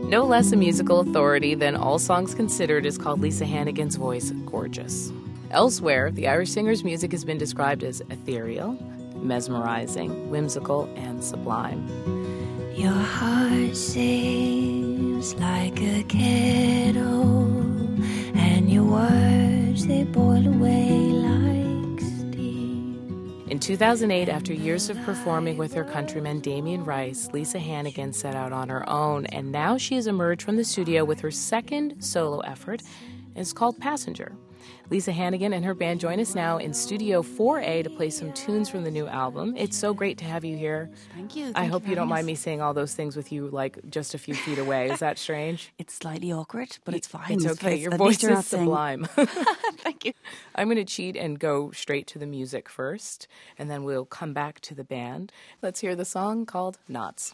No less a musical authority than All Songs Considered is called Lisa Hannigan's voice gorgeous. Elsewhere, the Irish singer's music has been described as ethereal, mesmerizing, whimsical, and sublime. Your heart sings like a kettle, and your words, they boil away like steam. In 2008, after years of performing with her countryman Damien Rice, Lisa Hannigan set out on her own, and now she has emerged from the studio with her second solo effort. It's called Passenger. Lisa Hannigan and her band join us now in Studio 4A to play some tunes from the new album. It's so great to have you here. Thank you. I hope you don't mind me saying all those things with you like just a few feet away. Is that strange? It's slightly awkward, but it's fine. It's okay. Your voice is sublime. Thank you. I'm going to cheat and go straight to the music first, and then we'll come back to the band. Let's hear the song called Knots.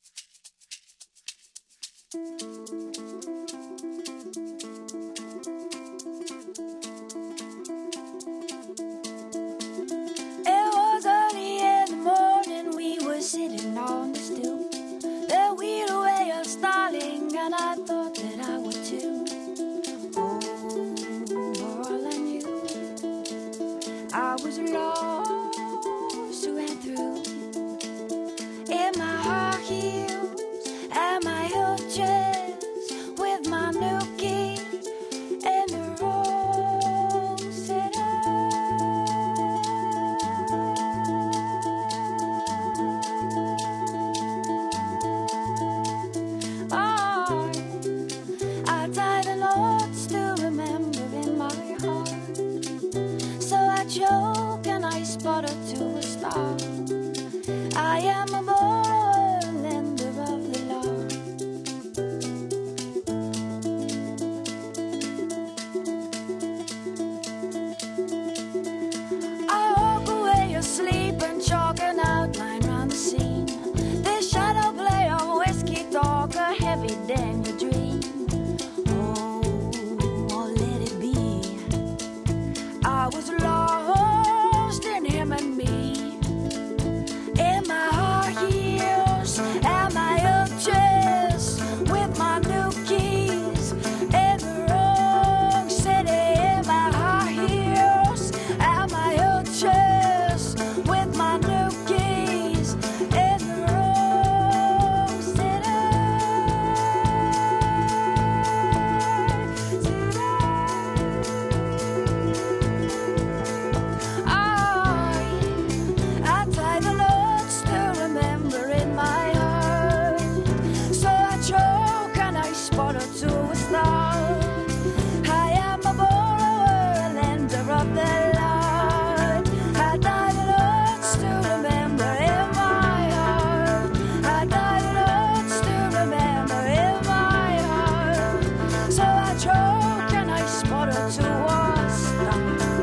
Sitting on the stoop, the wheel away of Starling, and I thought that I would too. Oh, for all I knew, I was lost through and through. In my high heels and my heel dress, with my new key and the wrong setup. Joke and I spot her to a star. I am a born lender of the law. I walk away asleep and chalk an outline round the scene. This shadow play of whiskey talk, a heavy than your dream. Oh, let it be. I was lost in him and me. In my high heels and my old dress, with my new keys in the wrong city. In my high heels and my old dress, with my new keys in the wrong city. I tie the knots to remember in my heart. So I choke and I spot her to a star. I am a borrower, a lender of the Lord. I tie the knots to remember in my heart. I tie the knots to remember in my heart. So I choke and I spot her to a star.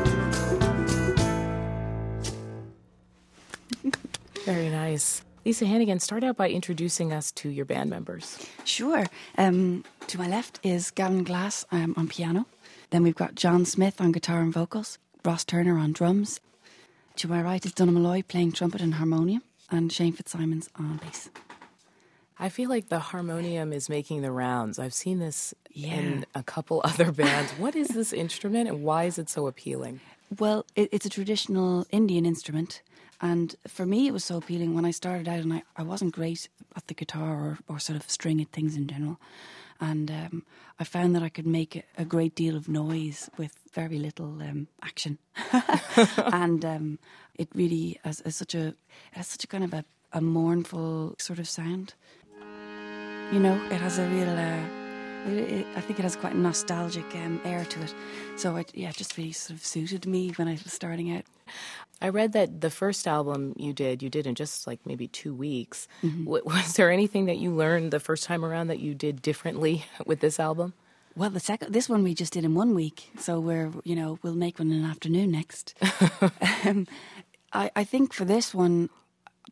Very nice. Lisa Hannigan, start out by introducing us to your band members. Sure. To my left is Gavin Glass on piano. Then we've got John Smith on guitar and vocals, Ross Turner on drums. To my right is Donna Malloy playing trumpet and harmonium, and Shane Fitzsimons on bass. I feel like the harmonium is making the rounds. I've seen this in a couple other bands. What is this instrument and why is it so appealing? Well, it's a traditional Indian instrument. And for me, it was so appealing when I started out, and I wasn't great at the guitar or sort of stringing things in general. And I found that I could make a great deal of noise with very little action. And it really has such a kind of a mournful sort of sound. You know, it has a real, I think it has quite a nostalgic air to it. So it just really sort of suited me when I was starting out. I read that the first album you did in just like maybe 2 weeks. Mm-hmm. Was there anything that you learned the first time around that you did differently with this album? Well, this one we just did in 1 week, so we'll make one in an afternoon next. I think for this one,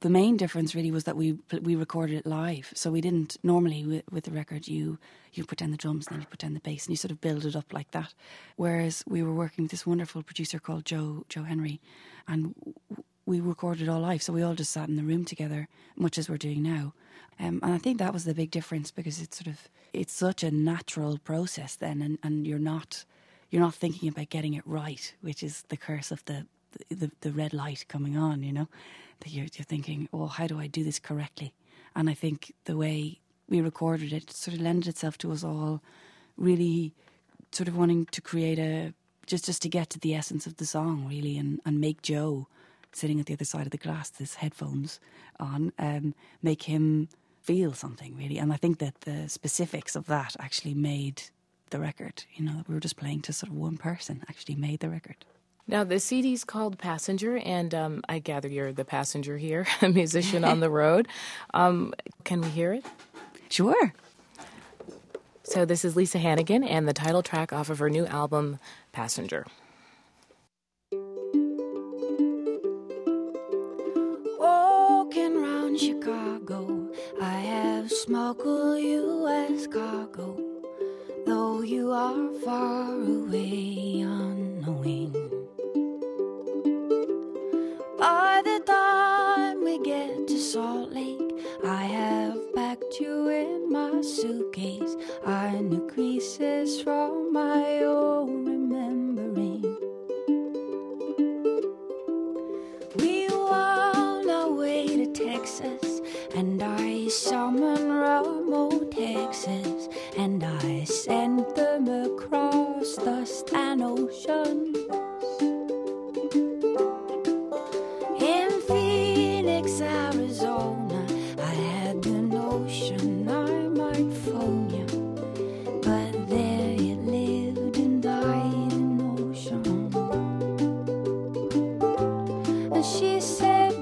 the main difference really was that we recorded it live. So we didn't normally with the record you pretend the drums and then you pretend the bass and you sort of build it up like that. Whereas we were working with this wonderful producer called Joe Henry, and we recorded it all live. So we all just sat in the room together, much as we're doing now. And I think that was the big difference, because it's such a natural process then, and you're not thinking about getting it right, which is the curse of the red light coming on, you know, that you're thinking, oh, how do I do this correctly? And I think the way we recorded it sort of lended itself to us all really sort of wanting to create just to get to the essence of the song, really, and make Joe, sitting at the other side of the glass, his headphones on, make him feel something, really. And I think that the specifics of that actually made the record. You know, we were just playing to sort of one person actually made the record. Now, the CD's called Passenger, and I gather you're the passenger here, a musician on the road. Can we hear it? Sure. So this is Lisa Hannigan and the title track off of her new album, Passenger. Walking around Chicago, I have smuggled U.S. cargo, though you are far away on the wing. By the time we get to Salt Lake, I have packed you in my suitcase. I knew creases from my own remembering. We wound our way to Texas, and I summoned remote Texas, and I sent them across dust and ocean. In Phoenix, Arizona, I had the notion I might phone you, but there you lived and died in ocean. And she said,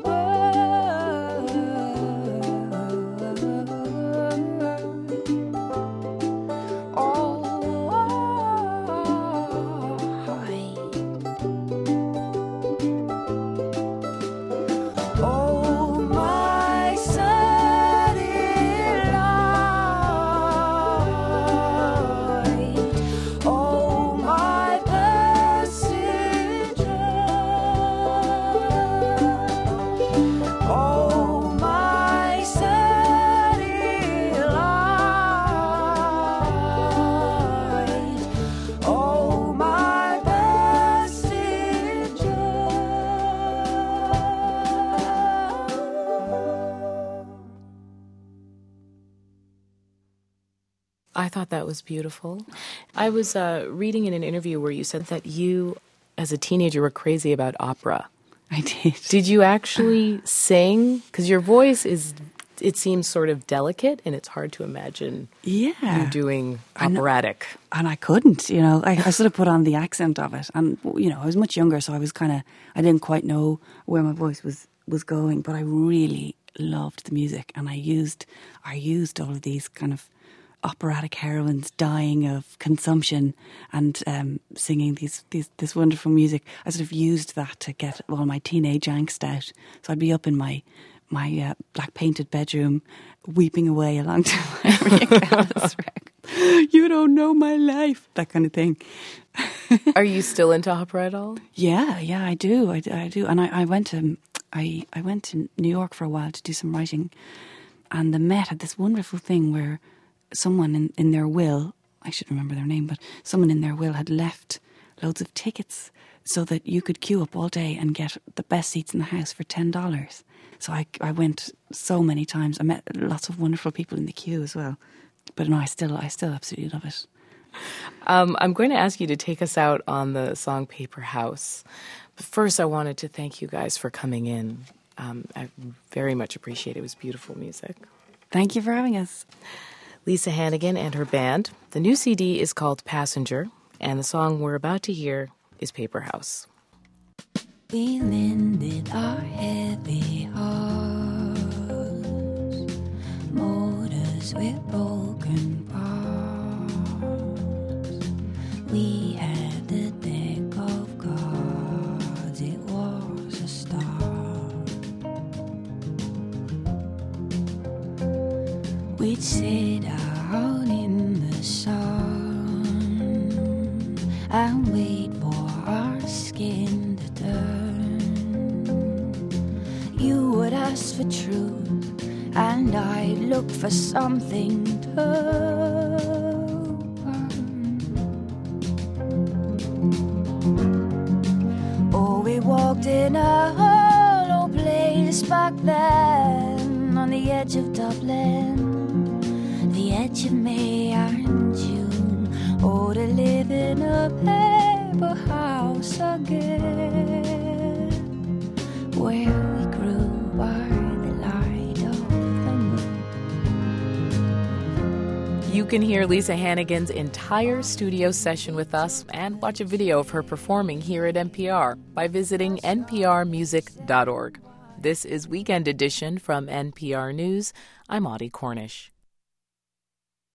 I thought that was beautiful. I was reading in an interview where you said that you, as a teenager, were crazy about opera. I did. Did you actually sing? Because your voice it seems sort of delicate, and it's hard to imagine you doing operatic. And I couldn't, you know. I sort of put on the accent of it. And, you know, I was much younger, so I didn't quite know where my voice was going, but I really loved the music. And I used all of these kind of operatic heroines dying of consumption and singing this wonderful music. I sort of used that to get all my teenage angst out. So I'd be up in my black painted bedroom weeping away along to my Rick Ellis record. You don't know my life, that kind of thing. Are you still into opera at all? Yeah, I do. I do. And I went to New York for a while to do some writing, and the Met had this wonderful thing where someone in their will, I should remember their name, but someone in their will had left loads of tickets so that you could queue up all day and get the best seats in the house for $10. So I went so many times. I met lots of wonderful people in the queue as well. But no, I still absolutely love it. I'm going to ask you to take us out on the song Paper House. But first, I wanted to thank you guys for coming in. I very much appreciate it. It was beautiful music. Thank you for having us. Lisa Hannigan and her band. The new CD is called Passenger, and the song we're about to hear is Paper House. We lended our heavy hearts, motors with broken parts. We had a deck of cards, it was a start. We'd sit out in the sun and wait for our skin to turn. You would ask for truth and I'd look for something to burn. Oh, we walked in a hollow place back then on the edge of Dublin, the edge of May and June. Oh, to live in a paper house again, where we grew by the light of the moon. You can hear Lisa Hannigan's entire studio session with us and watch a video of her performing here at NPR by visiting nprmusic.org. This is Weekend Edition from NPR News. I'm Audie Cornish.